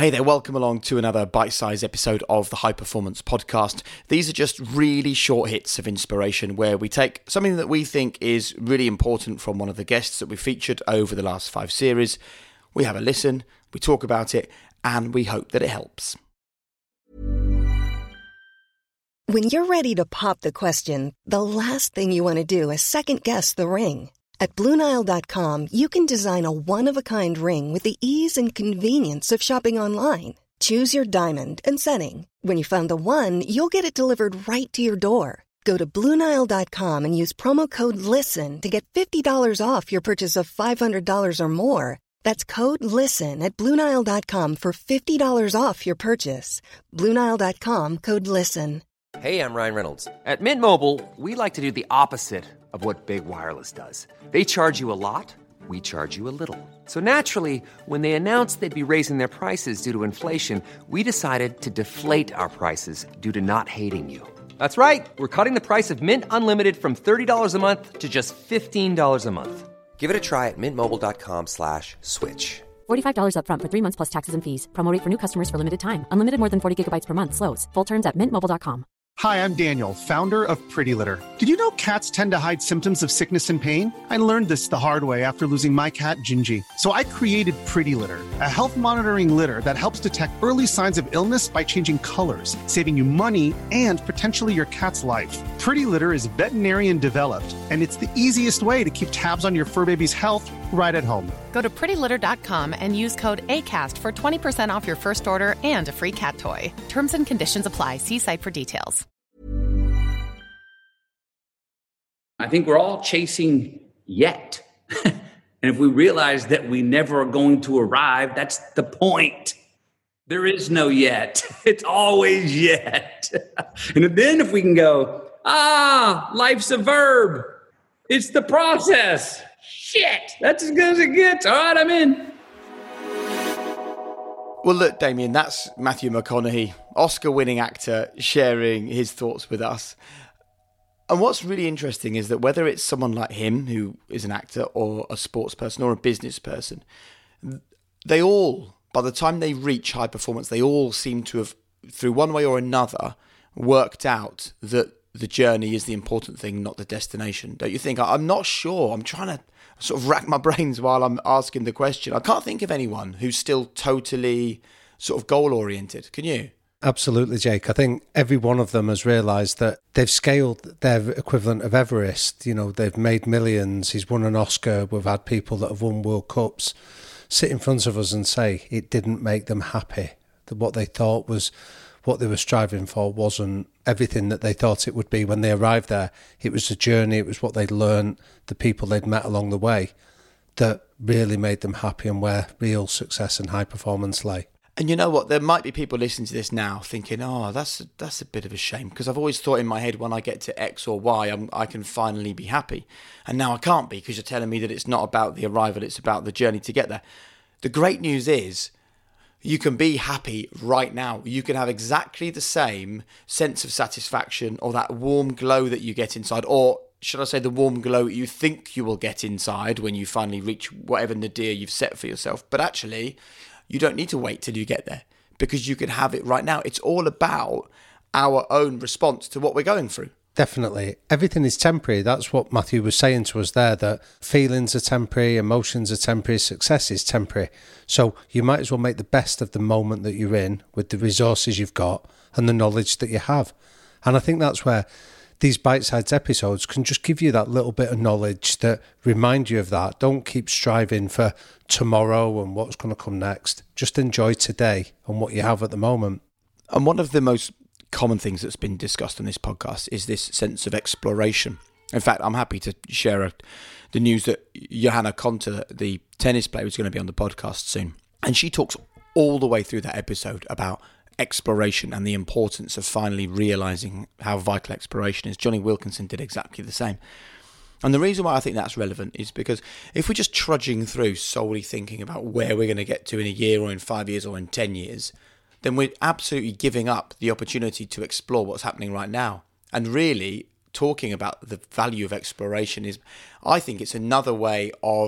Hey there, welcome along to another bite-sized episode of the High Performance Podcast. These are just really short hits of inspiration where we take something that we think is really important from one of the guests that we featured over the last 5 series. We have a listen, we talk about it, and we hope that it helps. When you're ready to pop the question, the last thing you want to do is second-guess the ring. At BlueNile.com, you can design a one-of-a-kind ring with the ease and convenience of shopping online. Choose your diamond and setting. When you find the one, you'll get it delivered right to your door. Go to BlueNile.com and use promo code LISTEN to get $50 off your purchase of $500 or more. That's code LISTEN at BlueNile.com for $50 off your purchase. BlueNile.com, code LISTEN. Hey, I'm Ryan Reynolds. At Mint Mobile, we like to do the opposite of what Big Wireless does. They charge you a lot, we charge you a little. So naturally, when they announced they'd be raising their prices due to inflation, we decided to deflate our prices due to not hating you. That's right. We're cutting the price of Mint Unlimited from $30 a month to just $15 a month. Give it a try at mintmobile.com/switch. $45 up front for 3 months plus taxes and fees. Promo rate for new customers for limited time. Unlimited more than 40 gigabytes per month. Slows full terms at mintmobile.com. Hi, I'm Daniel, founder of Pretty Litter. Did you know cats tend to hide symptoms of sickness and pain? I learned this the hard way after losing my cat, Gingy. So I created Pretty Litter, a health monitoring litter that helps detect early signs of illness by changing colors, saving you money and potentially your cat's life. Pretty Litter is veterinarian developed, and it's the easiest way to keep tabs on your fur baby's health right at home. Go to prettylitter.com and use code ACAST for 20% off your first order and a free cat toy. Terms and conditions apply. See site for details. I think we're all chasing yet. And if we realize that we never are going to arrive, that's the point. There is no yet. It's always yet. And then if we can go, life's a verb. It's the process. Shit, that's as good as it gets. All right, I'm in. Well, look, Damien, that's Matthew McConaughey, Oscar-winning actor, sharing his thoughts with us. And what's really interesting is that whether it's someone like him, who is an actor, or a sports person, or a business person, they all, by the time they reach high performance, they all seem to have, through one way or another, worked out that the journey is the important thing, not the destination. Don't you think? I'm not sure. I'm trying to sort of rack my brains while I'm asking the question. I can't think of anyone who's still totally sort of goal-oriented. Can you? Absolutely, Jake. I think every one of them has realised that they've scaled their equivalent of Everest. You know, they've made millions. He's won an Oscar. We've had people that have won World Cups sit in front of us and say it didn't make them happy. That what they thought was what they were striving for wasn't everything that they thought it would be when they arrived there. It was the journey. It was what they'd learned, the people they'd met along the way that really made them happy and where real success and high performance lay. And you know what? There might be people listening to this now thinking, that's a bit of a shame, because I've always thought in my head when I get to X or Y, I can finally be happy. And now I can't be because you're telling me that it's not about the arrival, it's about the journey to get there. The great news is you can be happy right now. You can have exactly the same sense of satisfaction or that warm glow that you get inside, or should I say the warm glow you think you will get inside when you finally reach whatever nadir you've set for yourself. But actually, you don't need to wait till you get there because you can have it right now. It's all about our own response to what we're going through. Definitely. Everything is temporary. That's what Matthew was saying to us there, that feelings are temporary, emotions are temporary, success is temporary. So you might as well make the best of the moment that you're in with the resources you've got and the knowledge that you have. And I think that's where these bite-sized episodes can just give you that little bit of knowledge that remind you of that. Don't keep striving for tomorrow and what's going to come next. Just enjoy today and what you have at the moment. And one of the most common things that's been discussed on this podcast is this sense of exploration. In fact, I'm happy to share the news that Johanna Konta, the tennis player, is going to be on the podcast soon. And she talks all the way through that episode about exploration and the importance of finally realising how vital exploration is. Johnny Wilkinson did exactly the same. And the reason why I think that's relevant is because if we're just trudging through solely thinking about where we're going to get to in a year or in 5 years or in 10 years, then we're absolutely giving up the opportunity to explore what's happening right now. And really talking about the value of exploration is, I think it's another way of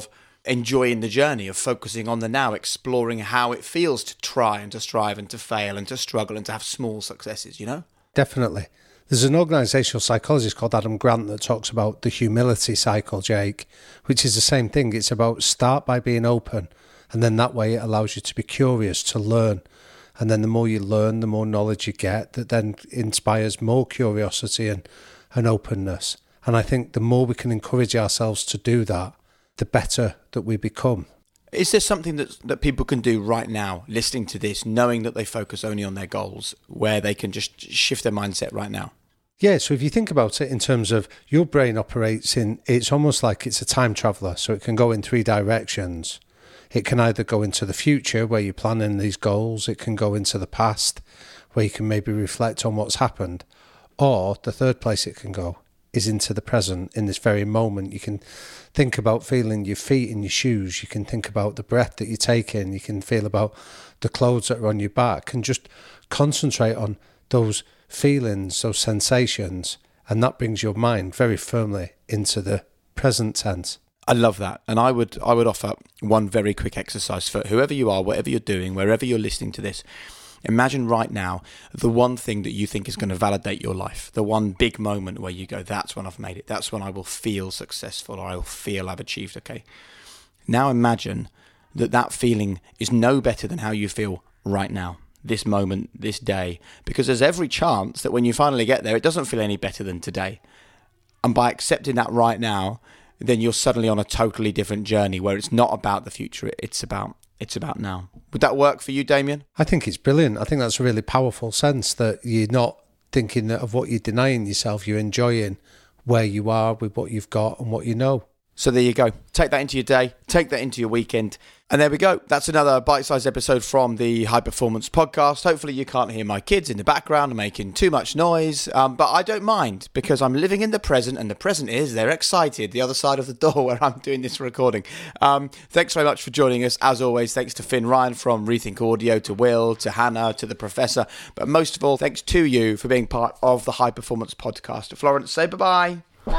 enjoying the journey, of focusing on the now, exploring how it feels to try and to strive and to fail and to struggle and to have small successes, you know? Definitely. There's an organisational psychologist called Adam Grant that talks about the humility cycle, Jake, which is the same thing. It's about start by being open, and then that way it allows you to be curious, to learn. And then the more you learn, the more knowledge you get, that then inspires more curiosity and openness. And I think the more we can encourage ourselves to do that, the better that we become. Is there something that people can do right now, listening to this, knowing that they focus only on their goals, where they can just shift their mindset right now? Yeah, so if you think about it in terms of your brain operates in, it's almost like it's a time traveller, so it can go in 3 directions. It can either go into the future, where you're planning these goals. It can go into the past, where you can maybe reflect on what's happened. Or the third place it can go is into the present, in this very moment. You can think about feeling your feet in your shoes. You can think about the breath that you take in. You can feel about the clothes that are on your back, and just concentrate on those feelings, those sensations, and that brings your mind very firmly into the present tense. I love that. And I would offer one very quick exercise for whoever you are, whatever you're doing, wherever you're listening to this. Imagine right now the one thing that you think is going to validate your life, the one big moment where you go, that's when I've made it. That's when I will feel successful, or I will feel I've achieved. Okay. Now imagine that feeling is no better than how you feel right now, this moment, this day, because there's every chance that when you finally get there, it doesn't feel any better than today. And by accepting that right now, then you're suddenly on a totally different journey where it's not about the future, it's about now. Would that work for you, Damien? I think it's brilliant. I think that's a really powerful sense, that you're not thinking of what you're denying yourself, you're enjoying where you are with what you've got and what you know. So there you go. Take that into your day, take that into your weekend. And there we go. That's another bite-sized episode from the High Performance Podcast. Hopefully you can't hear my kids in the background making too much noise, but I don't mind, because I'm living in the present, and the present is they're excited the other side of the door where I'm doing this recording. Thanks very much for joining us. As always, thanks to Finn Ryan from Rethink Audio, to Will, to Hannah, to the Professor. But most of all, thanks to you for being part of the High Performance Podcast. Florence, say bye-bye.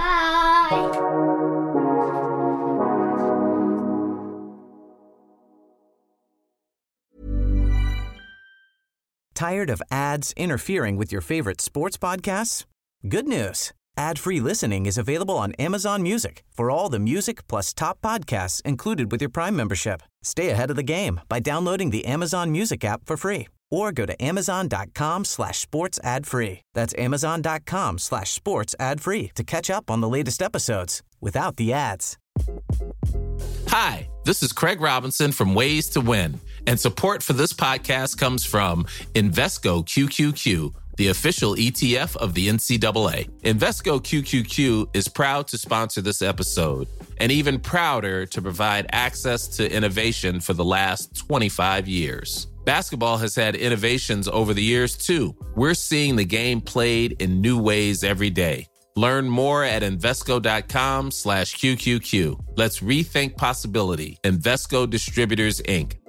Bye. Tired of ads interfering with your favorite sports podcasts? Good news. Ad-free listening is available on Amazon Music for all the music plus top podcasts included with your Prime membership. Stay ahead of the game by downloading the Amazon Music app for free, or go to amazon.com/sports ad free. That's amazon.com/sports ad free to catch up on the latest episodes without the ads. Hi, this is Craig Robinson from Ways to Win, and support for this podcast comes from Invesco QQQ, the official ETF of the NCAA. Invesco QQQ is proud to sponsor this episode, and even prouder to provide access to innovation for the last 25 years. Basketball has had innovations over the years, too. We're seeing the game played in new ways every day. Learn more at Invesco.com/QQQ. Let's rethink possibility. Invesco Distributors, Inc.